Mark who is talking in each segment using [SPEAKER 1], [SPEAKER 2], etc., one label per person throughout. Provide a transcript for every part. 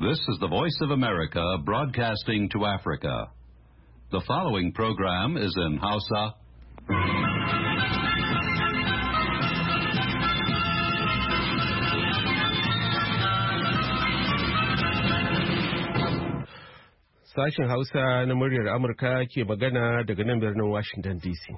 [SPEAKER 1] This is the Voice of America broadcasting to Africa. The following program is in Hausa.
[SPEAKER 2] Sashen Hausa na muryar Amurka ke magana daga nan birnin Washington DC.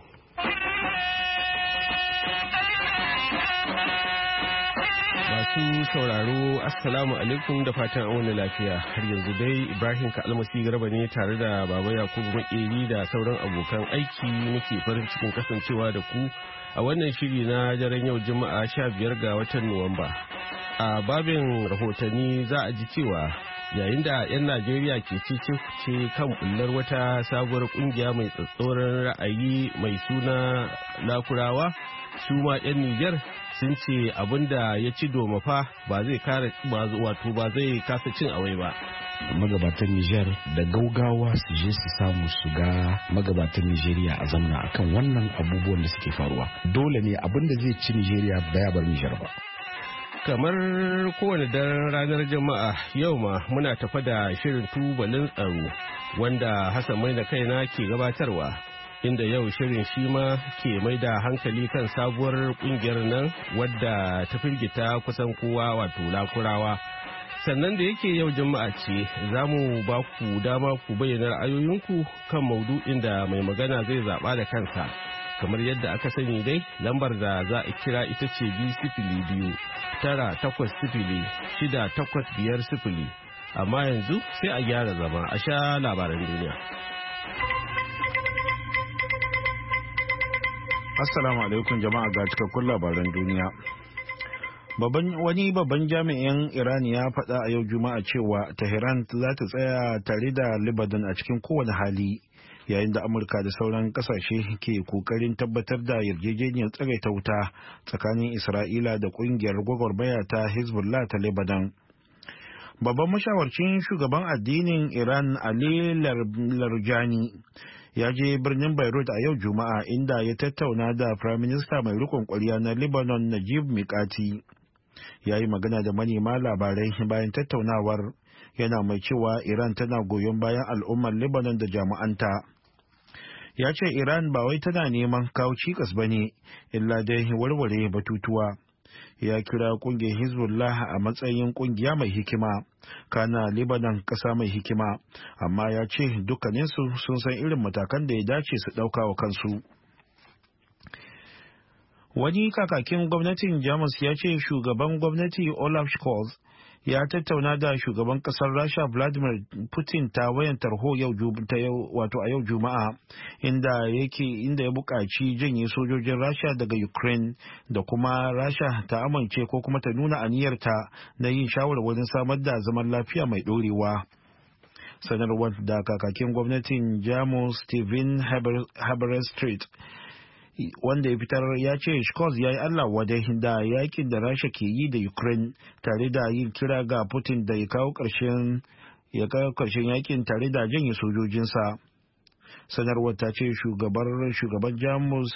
[SPEAKER 2] Masu sauraro, Assalamu alaikum da fatan an wani lafiya. Har yanzu dai Ibrahim Kalmasi Garba ne tare da Baba Yakubu Makeri da sauran abokan aiki muke farin cikin kasancewa da ku a wannan shiri na daren yau Juma'a 15 ga watan Nuwamba. A babin rahotanni za a ji cewa yayin da 'yan Najeriya ke cece kan bullar wata sabuwar kungiya mai tsatsauran ra'ayi mai suna Lakurawa, su ma 'yan Nijar sun ce abinda ya ci domafa ba zai kasa cin awai ba.
[SPEAKER 3] Magabatan Nijar da gaugawa su je su samu su ga magabatan Nijeriya a zamna akan wannan abubuwan da suke faruwa. Dole ne abinda zai ci Nijeriya baya bar Nijar ba.
[SPEAKER 2] Kamar kowane daren ranar Juma'a yau ma muna tafa da shirin tubalin tsaro wanda Hassan mai da kaina ke gabatarwa, inda yau shirin shi ma ke mai da hankali kan sabuwar kungiyar nan wadda ta firgita kusan kowa, wato Lakurawa. Sannan da yake yau Juma'a ce, za mu ba ku dama ku bayyana ra'ayoyinku kan maudu'in da mai magana zai zaɓa da kansa. Kamar yadda aka sani dai, lambar da za a kira ita ce 2-0-9-8-6-8-5-0. Amma yanzu sai a gyara zama a sha labaran duniya.
[SPEAKER 4] Assalamu alaikum jama'a, ga cikakkun labaran duniya. Wani babban jami'in Iran ya faɗa a yau Juma'a cewa Tehran za ta tsaya tare da Lebanon a cikin kowane hali, yayin da Amurka da sauran kasashe ke kokarin tabbatar da yarjejeniyar tsagaita wuta tsakanin Isra'ila da kungiyar gwagwarmaya ta Hezbollah ta Lebanon. Babban mashawarcin shugaban addinin Iran Ali Larjani ya je birnin Beirut a yau Juma'a, inda ya tattauna da Prime Minister mai rikon kwarya na Lebanon Najib Mikati. Ya yi magana da manema labarai bayan tattaunawar, yana mai cewa Iran tana goyon bayan al'ummar Lebanon da jami'anta. Ya ce Iran ba wai tana neman kawo cikas ba ne, illa dai warware batutuwa. Ya kira kungiyar Hezbollah a matsayin kungiya mai hikima, kana Lebanon kasa mai hikima, amma ya ce dukkaninsu sun san irin matakan da ya dace su ɗauka wa kansu. Wani kakakin gwamnatin Jamus ya ce shugaban gwamnati Olaf Scholz ya tattauna da shugaban kasar Rasha Vladimir Putin ta wayan tarho a yau Juma'a, inda ya buƙaci janye sojojin Rasha daga Ukraine, da kuma Rasha ta amince ko kuma ta nuna aniyarta na yin shawarwarin samar da zaman lafiya mai ɗorewa. Sanarwar da kakakin gwamnatin Jamus Steven Haberstreet wanda ya fitar ya ce Scholz ya yi Allah wadai da yakin da Rasha ke yi da Ukraine, tare da yin kira ga Putin da ya kawo ƙarshen yakin tare da janye sojojinsa. Sanarwar ta ce shugaban Jamus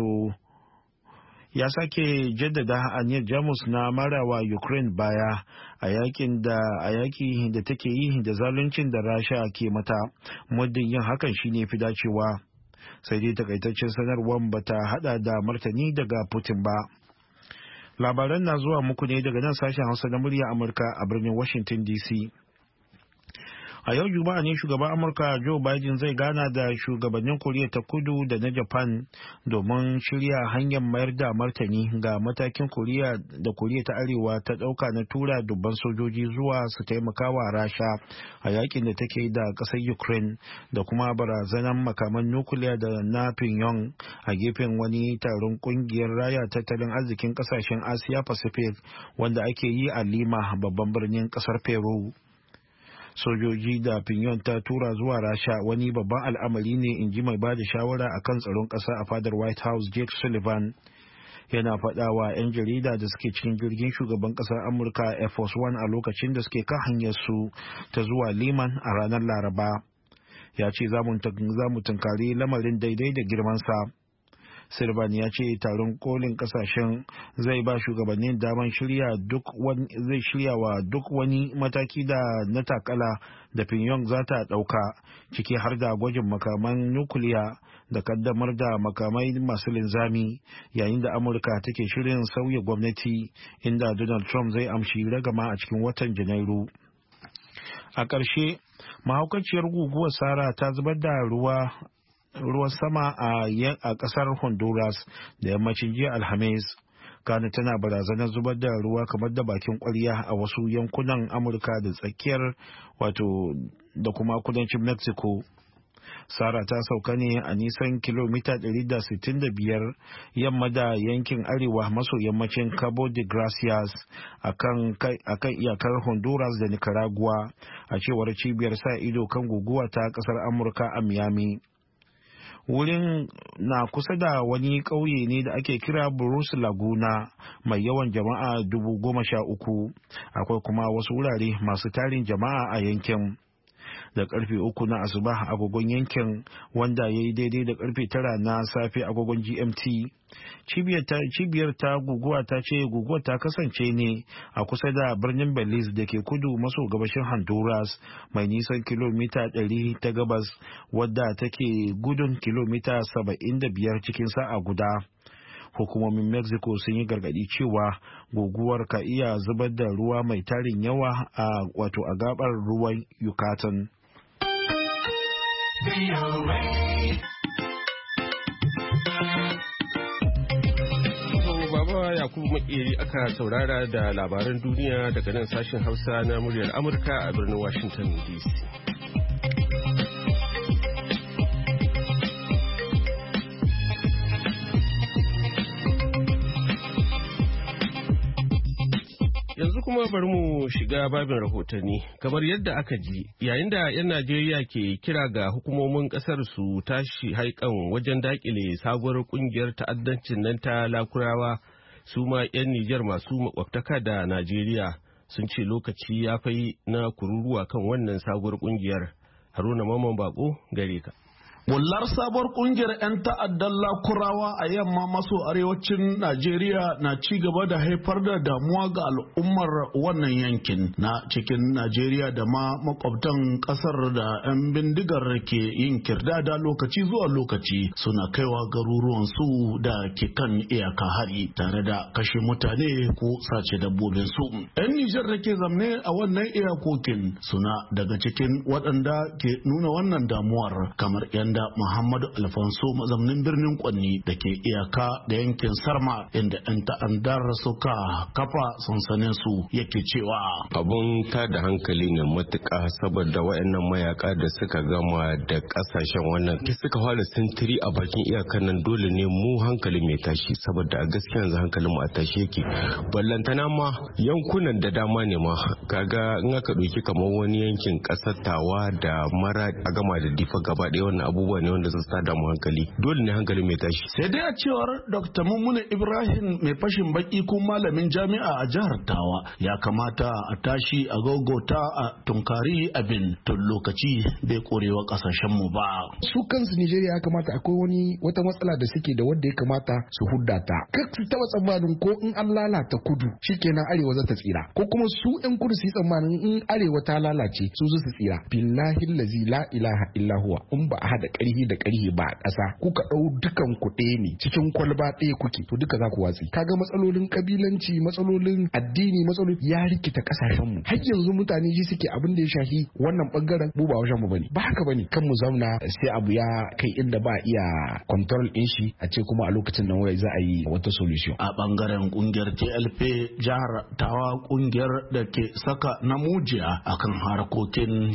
[SPEAKER 4] ya sake jaddada aniyar Jamus na marawa Ukraine baya a yaki da take yi da zaluncin da Rasha ke mata, muddin yin hakan shine fi dacewa. Sai dai takaitaccen sanarwar bata hada da martani daga Putin ba. Labaran na zuwa muku ne daga nan sashen Hausa na murya Amurka a birnin Washington DC. A yau Juma'a ne shugaban Amurka Joe Biden zai gana da shugabannin Koriya ta Kudu da na Japan domin shirya hanyar mayar da martani ga matakin Koriya ta Arewa ta ɗauka na tura dubban sojoji zuwa su taimaka wa Rasha a yakin da take da ƙasar Ukraine, da kuma barazanar makaman nukiliya da na Pyongyang a gefen wani taron ƙungiyar raya tattalin arzikin ƙasashen Asia Pacific wanda ake yi a Lima, babban birnin ƙasar Peru. Sojoji da Pyongyang ta tura zuwa Rasha wani babban al'amari ne, in ji mai bada shawara a kan tsaron ƙasa a fadar White House Jake Sullivan. Yana faɗa wa 'yan jarida da suke cikin jirgin shugaban ƙasar Amurka Air Force One a lokacin da suke kan hanyar su ta zuwa Liman a ranar Laraba. Ya ce za mu tunkari lamarin daidai da girmansa. Sirban ya ce taron kolin kasashen zai ba shugabannin daman shirya wa duk wani mataki da na takala da Pyongyang za ta ɗauka, ciki har da gwajin makaman nukiliya da kaddamar da makamai masu linzami, yayin da Amurka take shirin sauya gwamnati inda Donald Trump zai amshi ragama a cikin watan Janairu. A ƙarshe, mahaukaciyar guguwar Sara ta zubar da ruwan sama a ƙasar Honduras da yammacin jiya Alhamis. Kana tana barazanar zubar da ruwa kamar da bakin ƙwarya a wasu yankunan Amurka da tsakiyar da kuma kudancin Mexico. Sara ta sauka ne a nisan kilomita 165 yamma da yankin arewa maso yammacin Cabo de Gracias a kan iyakar Honduras da Nicaragua, a cewar cibiyar sa ido kan guguwa ta kasar Amurka a Miami. Wurin na kusa da wani ƙauye ne da ake kira Bruce Laguna mai yawan jama'a 13,000. Akwai kuma wasu wurare masu tarin jama'a a yankin. Da karfe 3 na asuba agogon yankin, wanda ya yi daidai da karfe 9 na safe agogon GMT. Cibiyar ta guguwa ta ce guguwar ta kasance ne a kusa da birnin Belize da ke kudu maso gabashin Honduras mai nisan kilomita 100 ta gabas, wadda take gudun kilomita 75 cikin sa'a guda. Hukumomin Mexico sun yi gargadi cewa guguwar ka iya zubar da ruwa mai tarin yawa a gabar ruwan Yucatan.
[SPEAKER 2] Baba Yakubu Makeri aka saurara da labaran duniya daga nan sashen Hausa na muryar Amurka a birnin Washington DC. Yanzu kuma bari mu shiga babin rahotanni. Kamar yadda aka ji, yayin da 'yan Najeriya ke kira ga hukumomin kasar su tashi haikan wajen dakile sabuwar kungiyar ta'addancin nan ta Lakurawa, su ma 'yan Nijar masu makwabtaka da Najeriya sun ce lokaci ya fai na kururuwa kan wannan sabuwar kungiyar. Haruna Mamman Bako gare ka.
[SPEAKER 5] Bullar sabuwar kungiyar 'yan ta'addan Lakurawa a yamma maso arewacin Najeriya na ci gaba da haifar da damuwa ga al'ummar wannan yankin na cikin Najeriya da ma makwabtan kasar da 'yan bindigar ke yin kirdada lokaci zuwa lokaci suna kaiwa garuruwan su da ke kan iyaka hari tare da kashe mutane ko sace dabbobin su. 'Yan Nijar da ke zamne a wannan iyakokin suna daga cikin waɗanda ke nuna wannan damuwar, kamar 'yan da Muhammadu Alfonso mazaunin birnin Kwanni da ke iyaka da yankin Sarma inda 'yan ta'addar suka kafa sansanin su yake cewa
[SPEAKER 6] abun ta da hankali ne matuƙa saboda waɗannan mayaka da suka gama da ƙasashen wannan suka fara sintiri a bakin iyakan nan, dole ne mu hankali mai tashi saboda a gaskiya yanzu hankalin mu a tashi yake. Ballantana ma yankunan da dama ne ma kaga in aka ɗauki kamar wani yankin ƙasar Tawa da Mara a gama da Difa gaba ɗaya wannan abubuwa ne wanda su tada mu hankali, dole ne hankali mai tashi.
[SPEAKER 5] Sai dai a cewar Dr. Mummuna Ibrahim mai fashin baki ko malamin jami'a a jihar Tawa, ya kamata a tashi a gogota a tunkari abin tun lokaci bai korewa kasashen mu ba.
[SPEAKER 3] Su kansu Nigeria ya kamata akwai wata matsala da suke da wadda ya kamata su hudda ta. Kar su taba tsammanin ko in an lalata kudu shikenan arewa za ta tsira, ko kuma su yan kudu su yi tsammanin in arewa ta lalace su su tsira. Billahi allazi la ilaha illa huwa, in ba a hada karhi da karhi ba a ƙasa kuka ɗau dukan ku ɗaya ne cikin kwalba ɗaya kuke, to duka za ku watsi. Kaga matsalolin kabilanci, matsalolin addini, matsalolin ya rikita ƙasashen mu. Har yanzu mutane ji suke abin da ya shafi wannan bangaren mu ba wajen mu bane. Ba haka bane, kan mu zauna sai abu ya kai inda ba iya control din shi a ce kuma a lokacin nan wai za a yi wata solution.
[SPEAKER 5] A bangaren kungiyar TLP jihar Tawa, kungiyar da ke saka namujiya akan harkokin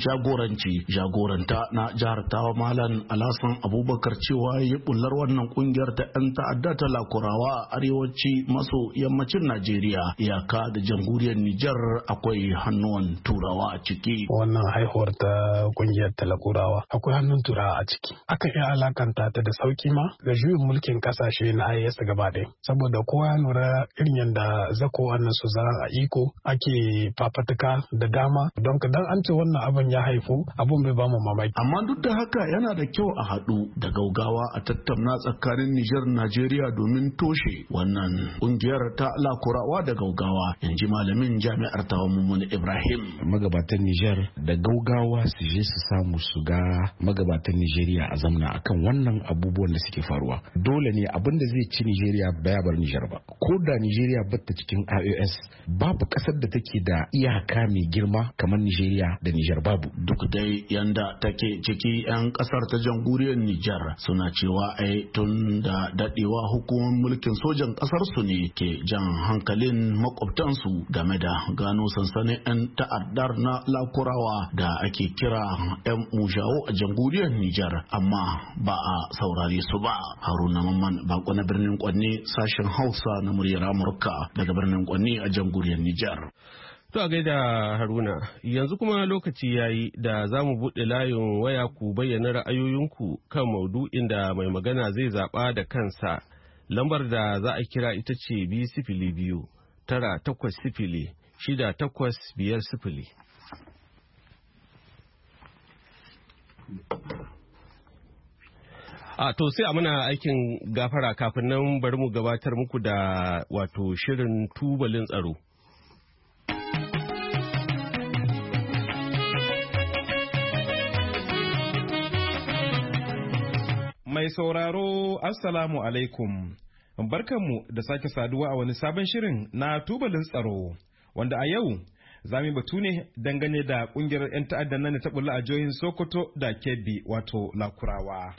[SPEAKER 5] jagoranta na jihar Tawa Malam Alhassan Abubakar cewa ya bullar wannan kungiyar ta 'yan ta'adda ta Lakurawa a arewaci maso yammacin Najeriya, iyaka da jamhuriyar Nijar akwai hannuwan Turawa a ciki.
[SPEAKER 7] Wannan haihuwar ta kungiyar ta Lakurawa akwai hannun Turawa a ciki. Aka iya alakanta ta da sauki ma ga juyin mulkin kasashe na IS gaba ɗaya, saboda kowa ya lura irin yadda zako wannan su za a iko ake fafatuka da dama, don dan an ce wannan abin ya haifu abun bai ba mu mamaki.
[SPEAKER 5] Amma duk da haka yana da kyau a haɗu da gaugawa a tattauna tsakanin Nijar Najeriya domin toshe wannan kungiyar ta lakurawa da gaugawa, in ji malamin jami'ar Tawammum Ibrahim.
[SPEAKER 3] Magabatan Nijar da gaugawa su je su samu su ga magabatan Nijeriya a zamna akan wannan abubuwan da suke faruwa. Dole ne abin da zai ci Nijeriya baya bar Nijar ba. Ko da Nijeriya batta cikin IOS, babu kasar da take da iyaka mai girma kamar Nijeriya da Nijar babu.
[SPEAKER 5] Duk dai yanda take ciki 'yan kasar ta jamhuriyar Nijar suna cewa ai tun da dadewa hukumar mulkin sojan kasar su ne ke jan hankalin makwabtansu game da gano sansanin 'yan ta'addar na lakurawa da ake kira 'yan mushawo a jamhuriyar Nijar, amma ba a saurare su ba. Haruna Mamman Bako na birnin Kwanne, sashen Hausa na muryar Amurka daga birnin Kwanne a jamhuriyar Nijar.
[SPEAKER 2] To a gaida Haruna, yanzu kuma lokaci yayi da za mu buɗe layin waya ku bayyana ra'ayoyinku kan maudu'in da mai magana zai zaɓa da kansa. Lambar da za a kira ita ce 202 980 6850. To sai a muna aikin gafara kafin nan bari mu gabatar muku da wato shirin tubalin tsaro.
[SPEAKER 8] Mai sauraro, Assalamu alaikum. Barkanmu da sake saduwa a wani sabon shirin na tubalin tsaro, wanda a yau za mu batu ne dangane da kungiyar 'yan ta'addan nan da ta bulla a jihohin Sokoto da Kebbi, wato Lakurawa.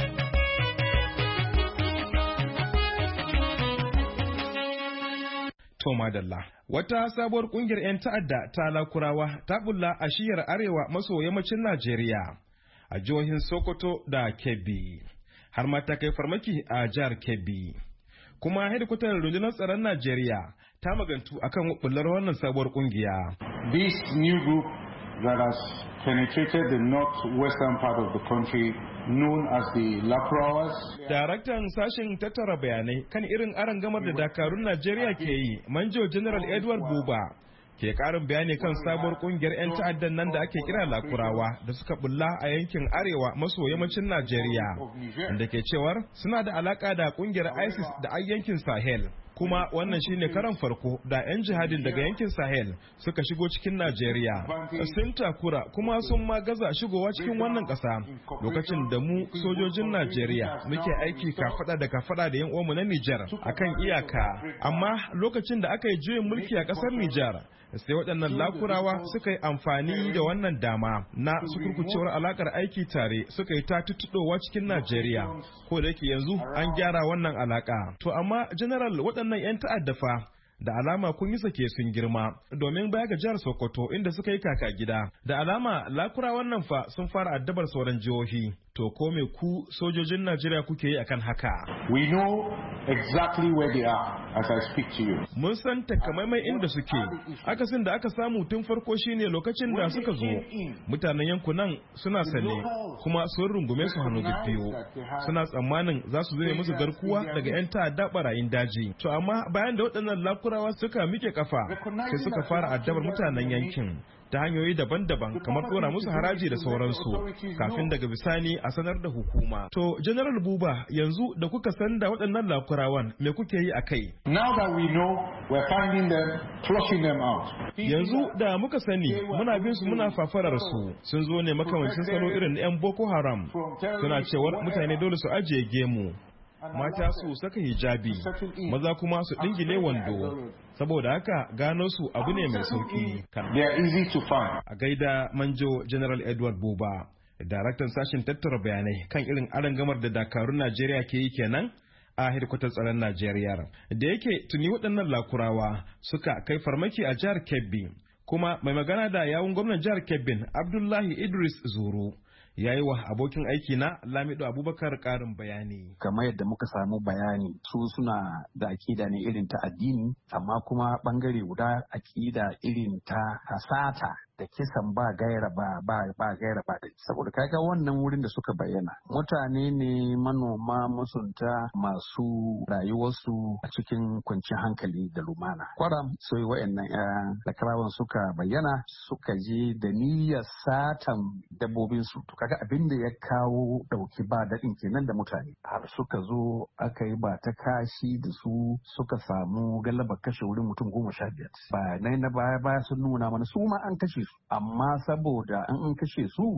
[SPEAKER 8] To madalla. Wata sabuwar kungiyar 'yan ta'adda ta Lakurawa ta bulla a shiyar arewa maso yammacin Najeriya, a jihohin Sokoto da Kebbi. Har ma ta kai farmaki a jihar Kebbi. Kuma hedikwatar rundunar tsaron Najeriya ta magantu akan bullar wannan sabuwar kungiya.
[SPEAKER 9] This new group that has penetrated the northwestern part of the country known as the Lakurawas.
[SPEAKER 8] Daraktan sashen tattara bayanai kan irin arangamar da dakarun Najeriya ke yi, Manjo General Edward Buba, ke karin bayani kan sabuwar kungiyar 'yan ta'addan nan da ake kira Lakurawa da suka bulla a yankin arewa maso yammacin Najeriya, da ke cewar suna da alaka da kungiyar ISIS da yankin Sahel. Kuma wannan shine karan farko da 'yan jihadin daga yankin Sahel suka shigo cikin Najeriya. Sun takura kuma sun ma gaza shigowa cikin wannan ƙasa lokacin da mu sojojin Najeriya muke aiki kafada da kafada da 'yan uwanmu na Nijar akan iyaka. Amma lokacin da aka yi juyin mulki a ƙasar Nijar, sai waɗannan Lakurawa suka yi amfani da wannan dama na sukurkucewar alakar aiki tare, suka yi ta tuttuɗowa cikin Najeriya, ko da yake yanzu an gyara wannan alaka. To amma General, waɗannan 'yan ta'adda fa da alama kun yi sake sun girma, domin baya ga jihar Sokoto inda suka yi kaka gida, da alama Lakurawan nan fa sun fara addabar sauran jihohi. To ko me ku sojojin Najeriya kuke yi akan haka?
[SPEAKER 9] We know exactly where they are as I speak to you.
[SPEAKER 8] Mun san takamaimai inda suke. Akasin da aka samu tun farko shine lokacin da suka zo, mutanen yankunan suna sane kuma sun rungume su hannu biyu. Suna tsammanin za su zame musu garkuwa daga 'yan ta'adda barayin daji. To amma bayan da waɗannan Lakurawa suka mike kafa, sai suka fara addabar mutanen yankin ta hanyoyi daban-daban, kamar dora musu haraji da sauransu, kafin daga bisani a sanar da hukuma. To General Buba, yanzu da kuka san da waɗannan Lakurawan, me kuke yi a kai?
[SPEAKER 9] Now that we know, we're finding them, flushing them out.
[SPEAKER 8] Yanzu da muka sani, muna bin su muna fafarar su. Sun zo ne makamancin tsaro irin 'yan Boko Haram. Suna cewar mutane dole su ajiye gemu, mata su saka hijabi, maza kuma su dingile wando. Saboda haka gano su abu ne mai sauki. A gaida Manjo General Edward Buba, daraktan sashen tattara bayanai kan irin arangamar da dakarun Najeriya ke yi kenan a hedikwatar tsaron Najeriya. Da yake tuni waɗannan Lakurawa suka kai farmaki a jihar Kebbi, kuma mai magana da yawun gwamnan jihar Kebbin, Abdullahi Idris Zuru, ya yi wa abokin aiki na Lamido Abubakar ƙarin bayani.
[SPEAKER 10] Kamar yadda muka samu bayani, su suna da aƙida ne irin ta addini, amma kuma ɓangare guda aƙida irin ta hasata da kisan ba gaira ba gaira ba da saboda kaga wannan wurin da suka bayyana mutane ne manoma musunta masu rayuwarsu a cikin kwanciyar hankali da lumana kwaram sai wayannan lakarawan suka bayyana suka je da niyyar satan dabbobin su to kaga abin da ya kawo dauki ba daɗin kenan da mutane har suka zo aka yi ba ta kashi da su suka samu galaba kashe wurin mutum 15 bayanai na baya sun nuna mana su ma an kashe su amma saboda an kashe su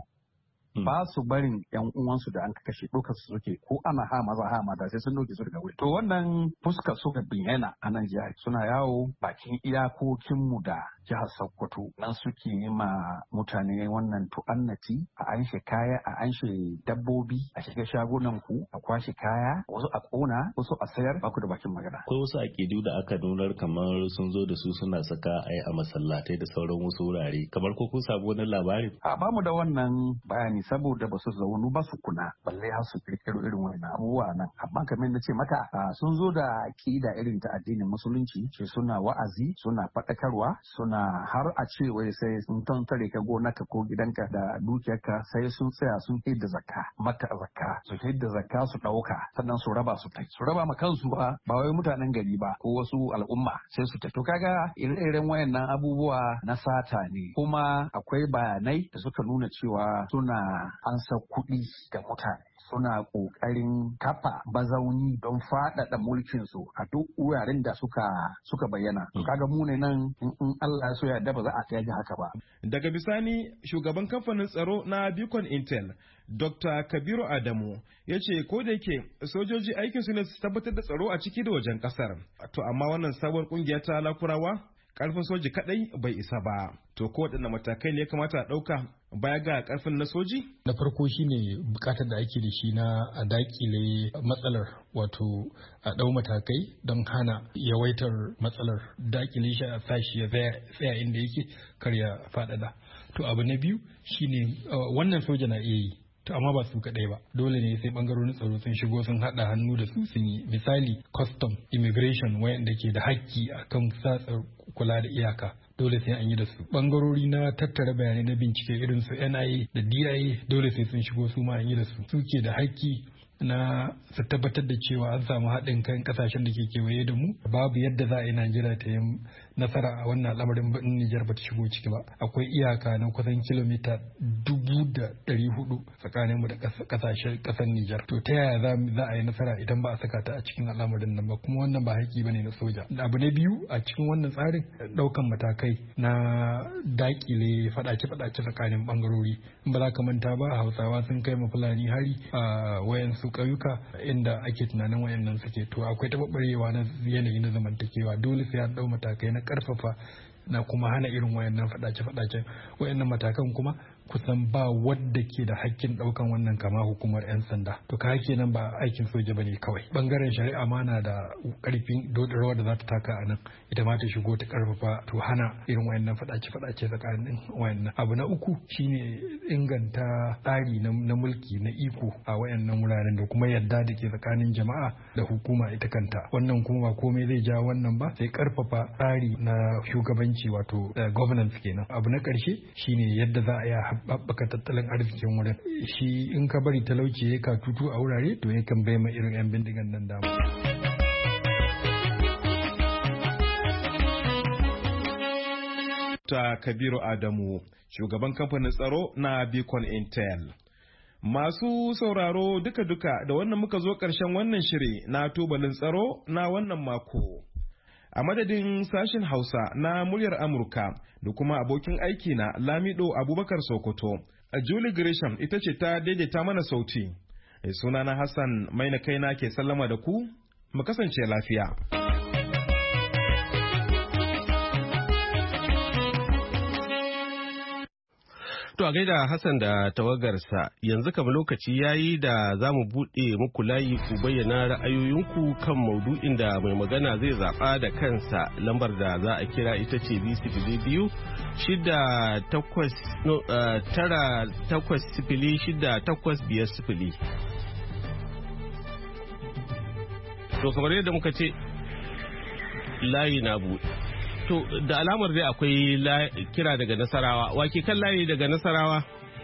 [SPEAKER 10] ba su barin yan uwansu da an kashe ɗaukar su suke ko ana ha maza sai sun ɗauke su daga wuri to wannan fuskar suka bayyana a nan jihar suna yawo bakin iyakokinmu da jihar Sokoto nan suke yi ma mutane wannan tu'annati a anshe kaya a anshe dabbobi a shiga shagunan ku a kwashe kaya wasu a kona wasu a sayar ba ku da bakin magana
[SPEAKER 11] akwai wasu akidu da aka nunar kamar sun zo da su suna saka ai a masallatai da sauran wasu wurare kamar ko kun samu wani labari
[SPEAKER 10] a ba mu da wannan bayani saboda ba su zaunu ba su kuna balle har su kirkiro irin wannan abubuwa nan amma kamar na ce maka sun zo da akida irin ta addinin musulunci ce suna wa'azi suna faɗakarwa suna har a ce wai sai sun tantare ka gonarka ko gidanka da dukiyarka sai sun tsaya sun hidda zakka maka zakka su hidda zakka su ɗauka sannan su raba ma kansu ba wai mutanen gari ba ko wasu al'umma sai su tafi kaga ire-iren wayannan abubuwa na sata ne kuma akwai bayanai da suka nuna cewa suna ansa kuɗi ga mutane suna ƙoƙarin kafa mazauni don faɗaɗa mulkinsu a duk wuraren da suka bayyana. Kaga mu ne nan in Allah so ya yarda ba za a tsaya haka ba.
[SPEAKER 8] Daga bisani shugaban kamfanin tsaro na Beacon Intel Dr. Kabiru Adamu ya ce ko da yake sojoji aikin su ne su tabbatar da tsaro a ciki da wajen kasar. To amma wannan sabuwar kungiya ta Lakurawa karfin soji kadai bai isa ba. To ko waɗanne matakai ne ya kamata a ɗauka baya ga karfin na soji?
[SPEAKER 12] Na farko shine bukatar da ake da shi na a dakile matsalar wato a ɗau matakai don hana yawaitar matsalar dakile shi a sashi ya tsaya inda yake kar ya faɗaɗa. To abu na biyu shine wannan soja na iya yi. To amma ba su kaɗai ba dole ne sai bangarorin tsaro sun shigo sun haɗa hannu da su sun yi misali custom immigration wayanda ke da haƙƙi akan satsar kula da iyaka dole sai an yi da su bangarori na tattara bayanai na bincike irin su NIA da DIA dole sai sun shigo su ma an yi da su suke da haƙƙi na su tabbatar da cewa an samu haɗin kan ƙasashen da ke kewaye da mu babu yadda za a yi Najeriya ta yi nasara a wannan al'amarin in Nijar ba ta shigo ciki ba akwai iyaka na kusan kilomita 400 tsakanin mu da ƙasar Nijar to ta yaya za a yi nasara idan ba a saka ta a cikin al'amarin nan ba kuma wannan ba haƙƙi bane na soja abu na biyu a cikin wannan tsarin ɗaukan matakai na daƙile faɗace-faɗace tsakanin bangarori in ba za ka manta ba Hausawa sun kai ma Fulani hari a wayansu ƙauyuka inda ake tunanin wayannan suke to akwai taɓarɓarewa na yanayi na zamantakewa dole sai an ɗau matakai na ƙarfafa na kuma hana irin wayannan faɗace-faɗacen wayannan matakan kuma kusan ba wadda ke da hakkin ɗaukan wannan kama hukumar 'yan sanda to ka kenan ba aikin soja bane kawai bangaren shari'a ma na da ƙarfin rawar da za ta taka a nan ita ma ta shigo ta ƙarfafa to hana irin wayannan faɗace-faɗace tsakanin wayannan abu na uku shine inganta tsari na mulki na iko a wayannan wuraren da kuma yadda da ke tsakanin jama'a da hukuma ita kanta wannan kuma ba komai zai ja wannan ba sai ƙarfafa tsari na shugabanci wato governance kenan abu na ƙarshe shine yadda za a yi haɓaka tattalin arzikin wurin shi in ka bari talauci ya ka tutu a wurare to yakan bai ma irin 'yan bindigan nan dama.
[SPEAKER 8] Ta Kabiru Adamu shugaban kamfanin tsaro na Beacon Intel. Masu sauraro duka-duka da wannan muka zo ƙarshen wannan shiri na tubalin tsaro na wannan mako. A madadin sashen Hausa na muryar Amurka da kuma abokin aiki na Lamido Abubakar Sokoto, Julie Gresham ita ce ta daidaita mana sauti. Sunana Hassan Maina kaina ke sallama da ku, mu kasance lafiya.
[SPEAKER 2] To a gaida Hassan da tawagarsa yanzu kam lokaci yayi da za mu buɗe muku layi ku bayyana ra'ayoyinku kan maudu'in da mai magana zai zaɓa da kansa lambar da za a kira ita ce biyu 6-8-9-8-5-0. To kamar yadda muka ce layi na buɗe. To da alamar dai akwai kira daga Nasarawa. Wake kan layi daga Nasarawa?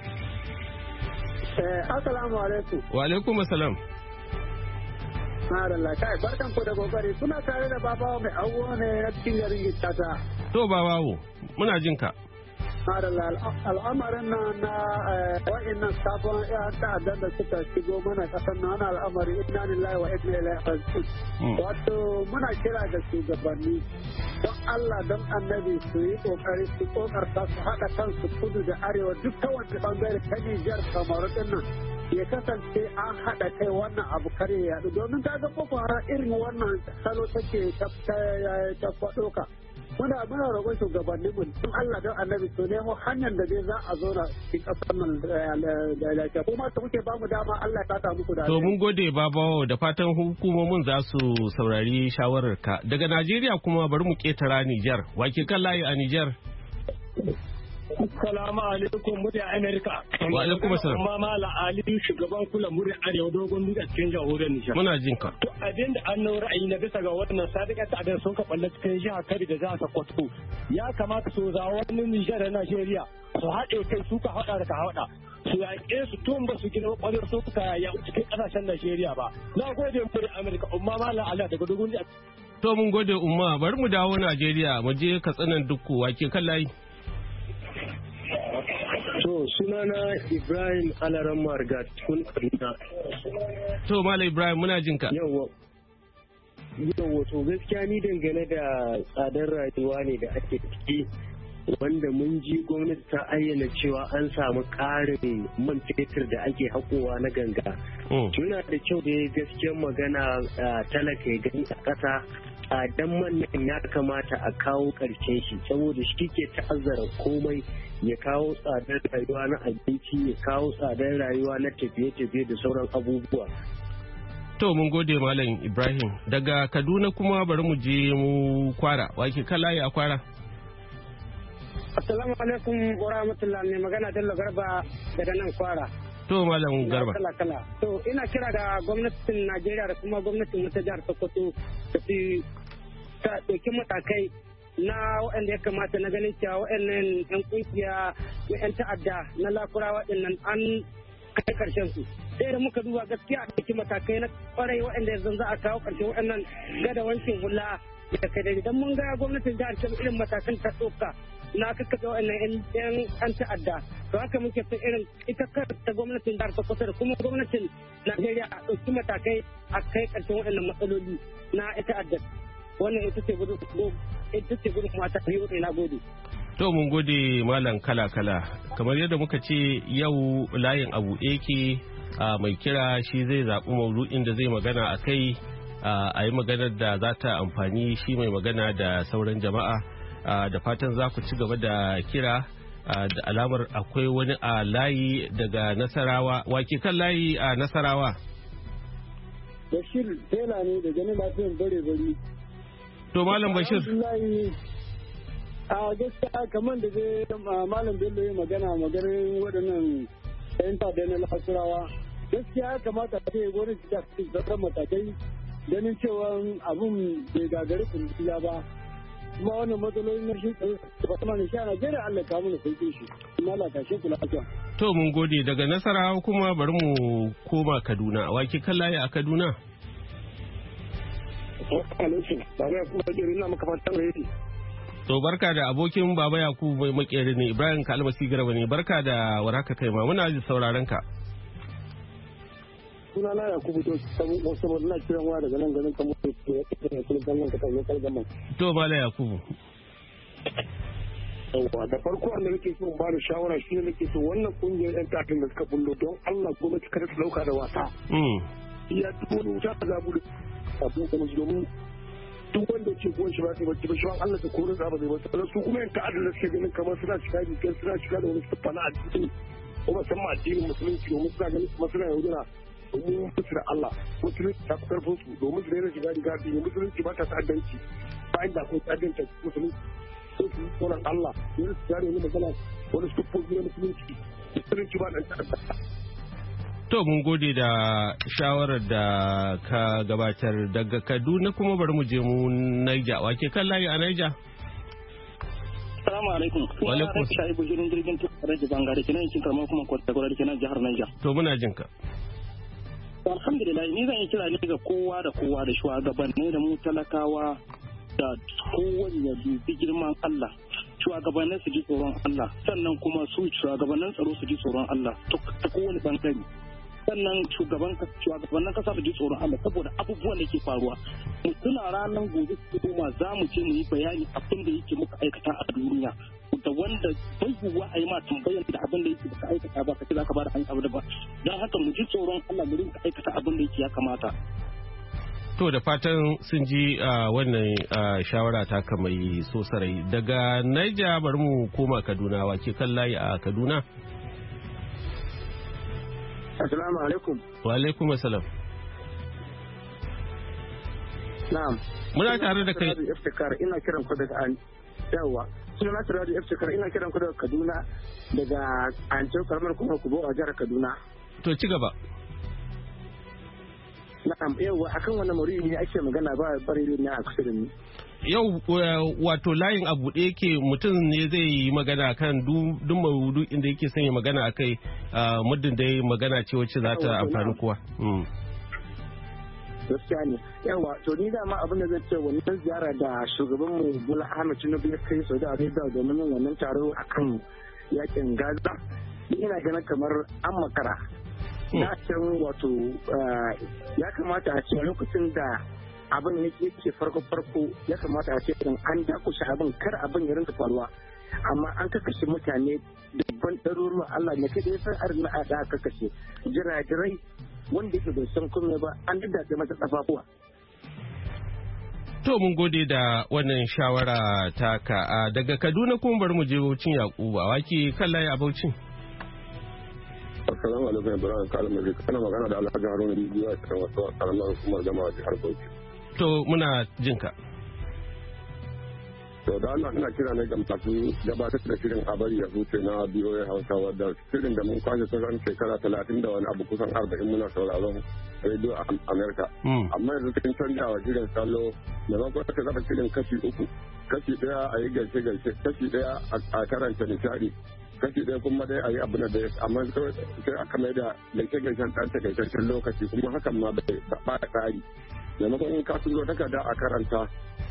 [SPEAKER 13] Assalamu alaikum.
[SPEAKER 2] Wa alaikum assalam.
[SPEAKER 13] Madalla kai barkan ku da kokari suna tare da babawo mai abubuwa ne na cikin garin Gittata.
[SPEAKER 2] To babawo muna jin ka.
[SPEAKER 13] Madalla al'amarin na wa'annan sabon yan ta'addan da suka shigo mana kasar na wani al'amari inna lillahi wa inna ilaihi raji'un. Wato muna kira da shugabanni don Allah don annabi su yi kokari su kokarta su haɗa kansu kudu da arewa duk ta wani bangare ta Nijar Kamaru din nan ya kasance an haɗa kai wannan abu kare ya yaɗu domin ta ga Boko Haram irin wannan salo take ta faɗo ka. Muna roƙon shugabannin mu don Allah don annabi su nemo hanyar da zai za a zo na cikin ƙasar nan da lafiya kuma su muke bamu dama Allah ya saka muku da.
[SPEAKER 2] To mun gode babawo da fatan hukumomin za su saurari shawarar ka. Daga Najeriya kuma bari mu ketara Nijar. Wake kan layi a Nijar?
[SPEAKER 14] Assalamu alaikum murya Amerika.
[SPEAKER 2] Wa alaikum assalam.
[SPEAKER 14] Amma Mala Ali shugaban kula murya Arewa dogon dutse cikin jamhuriyar Nijar.
[SPEAKER 2] Muna jin ka.
[SPEAKER 14] To abin da an ra'ayi na bisa ga wannan sadaka ta da sun ka balle cikin jihar Kebbi da jihar Sokoto. Ya kamata su zawo wani Nijar da Najeriya su haɗe kai su ka haɗa da ka haɗa. Su yaƙe su tun ba su gina ƙwarar su ka ya cikin ƙasashen Najeriya ba. Na gode murya Amerika umma Mala Ali daga dogon dutse.
[SPEAKER 2] To mun gode umma bari mu dawo Najeriya mu je Katsinan Dukku wake kan layi.
[SPEAKER 15] To sunana Ibrahim Alaran Marga cikin Kaduna.
[SPEAKER 2] To Malam Ibrahim muna jin ka.
[SPEAKER 15] Yawwa to gaskiya ni dangane da tsadar rayuwa ne da ake ciki wanda mun ji gwamnati ta ayyana cewa an samu ƙarin man fetur da ake haƙowa na ganga. Tuna da kyau da gaskiyar magana talaka ya gani a ƙasa tsadan man nan ya kamata a kawo ƙarshen shi saboda shi ke ta'azzara komai ya kawo tsadar rayuwa na abinci ya kawo tsadar rayuwa na tafiye-tafiye da sauran abubuwa.
[SPEAKER 2] To mun gode Malam Ibrahim daga Kaduna kuma bari mu je mu Kwara wake kalaye a Kwara.
[SPEAKER 16] Assalamu alaikum wa rahmatullahi ne magana Bello Garba daga nan Kwara.
[SPEAKER 2] To Malam Garba.
[SPEAKER 16] Kala. To ina kira ga gwamnatin Najeriya da kuma gwamnatin mu ta jihar Sokoto da su ta ɗauki matakai na waɗanda ya kamata na ganin cewa waɗannan 'yan kungiya na 'yan ta'adda na lakurawa ɗinnan an kai ƙarshen su. Sai da muka duba gaskiya a ɗauki matakai na ƙwarai waɗanda yanzu za a kawo ƙarshen waɗannan gada wankin hula da kai da idan mun ga gwamnatin jihar Kebbi irin matakan ta ɗauka na kakkaɓe waɗannan 'yan ta'adda to haka muke son irin ita ta gwamnatin jihar Sokoto da kuma gwamnatin Najeriya a ɗauki matakai a kai ƙarshen waɗannan matsaloli na 'yan ta'adda. Wannan ita ce gudun mata biyu ne na gode.
[SPEAKER 2] To mun gode Malam kala kamar yadda muka ce yau layin abu ake mai kira shi zai zaɓi maudu'in da zai magana a kai a yi maganar da za ta amfani shi mai magana da sauran jama'a da fatan za ku ci gaba da kira da alamar akwai wani a layi daga Nasarawa wake kan layi a Nasarawa.
[SPEAKER 17] Bashir tela ne da ganin lafiyan bare.
[SPEAKER 2] To Malam Bashir.
[SPEAKER 17] A gaskiya kamar da zai Malam Bello ya maganar waɗannan 'yan ta'adda na Nasarawa. Gaskiya ya kamata a ce gwamnati ta fi zaɓar matakai ganin cewa abun bai gagari kungiya ba. Kuma wannan matsalolin na shi ba kuma ne sha Najeriya Allah ka mu da sauƙi shi. Kuma Allah ta sheku lafiya.
[SPEAKER 2] To mun gode daga Nasarawa kuma bari mu koma Kaduna. Wake kan layi a Kaduna? To barka da abokin Baba Yakubu mai makeri ne Ibrahim Kalmasi Garba ne barka da warhaka kai ma muna ji sauraron ka.
[SPEAKER 17] Sunana Yakubu to saboda ina kiran waya daga nan garin kamar da kullum kallon ka kai kalgaman.
[SPEAKER 2] To Bala Yakubu.
[SPEAKER 17] Yawwa da farko wanda nake so ba da shawara shi ne nake so wannan kungiyar yan ta'addan da suka bullo don Allah gwamnati kada su dauka da wasa. Iya duk wani wuta ta zabu da abin kuma domin duk wanda ce ko shi ba ta bacci ba shi Allah ta kore zaba zai ba su kuma yan ta'addan da suke ganin kamar suna shiga jikin suna shiga da wani siffa na addini ko musamman addinin musulunci domin suna ganin kuma suna yaudara domin musu da Allah musulunci ta fi karfin su domin su daina shiga riga addini musulunci ba ta ta'addanci ba inda akwai ta'addanci musulunci ko su tsoron Allah yanzu su gane wani magana wani siffofi na musulunci musulunci ba da ta'addanci.
[SPEAKER 2] To mun gode da shawarar da ka gabatar daga Kaduna kuma bari mu je mu Naija wake kan layi a Naija.
[SPEAKER 18] Assalamu alaikum.
[SPEAKER 2] Wa alaikum.
[SPEAKER 18] Shaibu shirin jirgin tuka da bangare kenan cikin karamar kuma kwata-kwata kenan jihar Niger.
[SPEAKER 2] To muna jin ka.
[SPEAKER 18] Alhamdulillah ni zan yi kira ne ga kowa da shugabanni da mu talakawa da kowanne ya dubi girman Allah. Shugabannin su ji tsoron Allah sannan kuma su shugabannin tsaro su ji tsoron Allah ta kowane bangare. Sannan shugabannin kasa su ji tsoron Allah saboda abubuwan da ke faruwa. Mu tuna ranar gobe kuma za mu ce mu yi bayani abin da yake muka aikata a duniya. Da wanda bai yiwuwa a yi ma tambayar da abin da yake baka aikata ba kace zaka bada abu da ba don haka mu ji tsoron Allah mu rinka aikata abin da yake ya kamata.
[SPEAKER 2] To da fatan sun ji wannan shawara ta mai so sarai. Daga Niger bari mu koma Kaduna, wake kan layi a Kaduna.
[SPEAKER 19] Assalamu alaikum.
[SPEAKER 2] Wa alaikum assalam.
[SPEAKER 19] Na'am.
[SPEAKER 2] Muna tare da kai.
[SPEAKER 19] Ina kiran ku daga yawa. Suna na Siraju Iftikar, ina kiran ku daga Kaduna daga Ancau karamar kuma Kubo a jihar Kaduna.
[SPEAKER 2] To ci gaba.
[SPEAKER 19] Na'am, yawa akan wannan maudu'i ne ake magana ba bare ne a kusa da ni.
[SPEAKER 2] Yau wato layin a buɗe yake mutum ne zai yi magana kan duk maudu'in da yake son ya magana akai muddin dai magana ce wacce za ta amfani kowa.
[SPEAKER 19] Gaskiya ne. Yawa to ni dama abin da zai ce wannan ziyara da shugaban mu Bola Ahmed Tinubu ya kai Saudi Arabia domin yin wannan taro akan yakin Gaza. Ina ganin kamar an makara. Na can wato ya kamata a ce lokacin da abin yake farko ya kamata a ce an dakushe abin kar abin ya rinka faruwa. Amma an kakashe mutane dubban ɗaruruwa Allah ne kai ya san arna a da kakashe jirajirai wanda yake bai san komai ba an daddace masa kafafuwa.
[SPEAKER 2] To mun gode da wannan shawara taka daga Kaduna kuma bari mu je Bauchin Yakuba wake kan layi a Bauchin.
[SPEAKER 20] Assalamu alaikum Ibrahim Kalmari kana magana da Alhaji Haruna Rijiya kan wasu karamar hukumar jama'a jihar Bauchi.
[SPEAKER 2] To muna jin ka.
[SPEAKER 20] To da Allah ina kira ne ga masu gabatar da shirin a bari ya huce na BOA Hausa wadda shirin da mun kwashe sauran shekara 30 da wani abu kusan 40 muna sauraron radio a Amerika. Amma yanzu cikin canjawa shirin salo maimakon ka zaba shirin kashi 3 kashi daya a yi gaishe kashi daya a karanta nishadi kashi daya kuma dai a yi abu da ya amma sai aka mai da gaishe-gaishen ɗan takaitaccen lokaci kuma hakan ma bai ba da tsari maimakon in ka tuzo takarda a karanta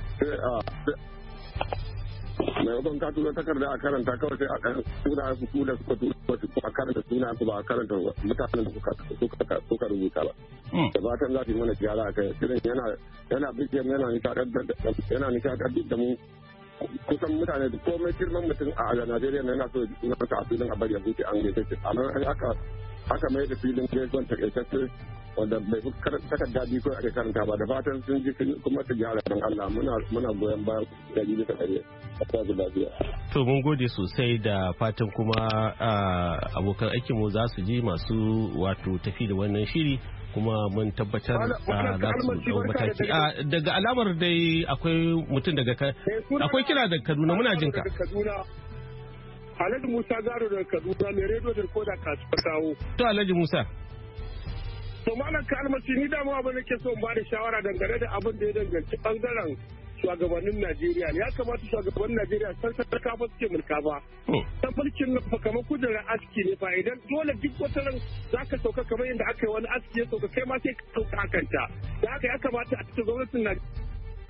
[SPEAKER 20] maimakon ka tuzo takarda a karanta kawai sai a ɗan suna su da suka tuzo a karanta suna su ba a karanta mutanen da suka rubuta ba da fatan za su yi mana gyara a kai shirin yana bikin yana nishaɗar da mu kusan mutane da komai girman mutum a Najeriya na yana so ya a filin a bari ya buɗe an gaisa amma haka mai da filin gaison takaitacce wanda bai fi takarda biyu ko ake karanta ba da fatan sun ji kuma su gyara don Allah muna goyon bayan ɗari bisa ɗari a kwazu lafiya.
[SPEAKER 2] To mun gode sosai da fatan kuma abokan aikinmu za su ji masu wato tafi da wannan shiri kuma mun tabbatar za su dau mataki daga alamar dai akwai mutum daga akwai kira daga Kaduna muna jin ka.
[SPEAKER 17] Alhaji Musa Garo daga Kaduna mai rediyo da koda kasuwar kawo.
[SPEAKER 2] To Alhaji Musa.
[SPEAKER 17] To malam kalmasi ni da abin da ke so in ba da shawara dangane da abin da ya danganci bangaren shugabannin Najeriya ne ya kamata shugabannin Najeriya san sadaka ba suke mulka ba. Ta mulkin nan fa kamar kujerar aski ne fa idan dole duk wata ran zaka sauka kamar yadda aka yi wani aski ya sauka kai ma sai ka sauka hakanta. Da haka ya kamata a cikin gwamnatin Najeriya.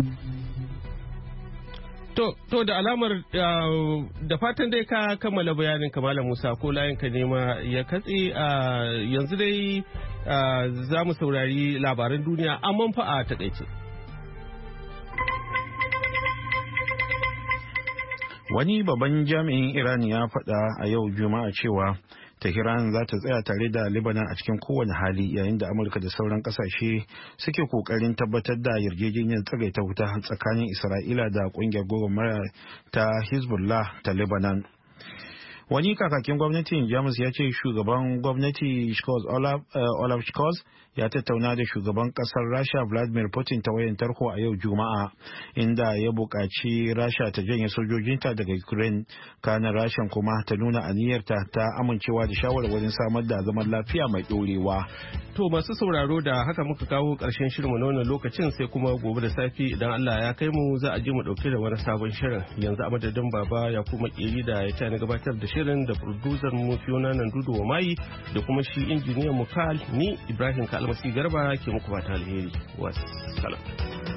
[SPEAKER 2] To da alamar da fatan dai ka kammala bayanin Malam Musa ko layin ka nema ya katse yanzu dai za mu saurari labaran duniya amma fa a takaice.
[SPEAKER 4] Wani babban jami'in Iran ya faɗa a yau Juma'a cewa Tehran za ta tsaya tare da Lebanon a cikin kowane hali yayin da Amurka da sauran kasashe suke kokarin tabbatar da yarjejeniyar tsagaita wuta tsakanin Isra'ila da kungiyar gwagwarmaya ta Hezbollah ta Lebanon. Wani kakakin gwamnatin Jamus ya ce shugaban gwamnati Olaf Scholz ya tattauna da shugaban kasar Rasha Vladimir Putin ta wayan tarho a yau Juma'a, inda ya buƙaci Rasha ta janye sojojinta daga Ukraine, kana Rashan kuma ta nuna aniyarta ta amincewa da shawarwarin samar da zaman lafiya mai ɗorewa.
[SPEAKER 2] To masu sauraro, da haka muka kawo ƙarshen shirinmu na wannan lokacin, sai kuma gobe da safe idan Allah ya kai mu za a je mu ɗauke da wani sabon shirin. Yanzu a madadin Baba ya kuma ƙeri da ya tani gabatar da shirin, da producer mu Fiona Nandudu wa Mai, da kuma shi injiniyan mu Karl, ni Ibrahim Kalmasi Garba ke muku fata alheri. Wassalam.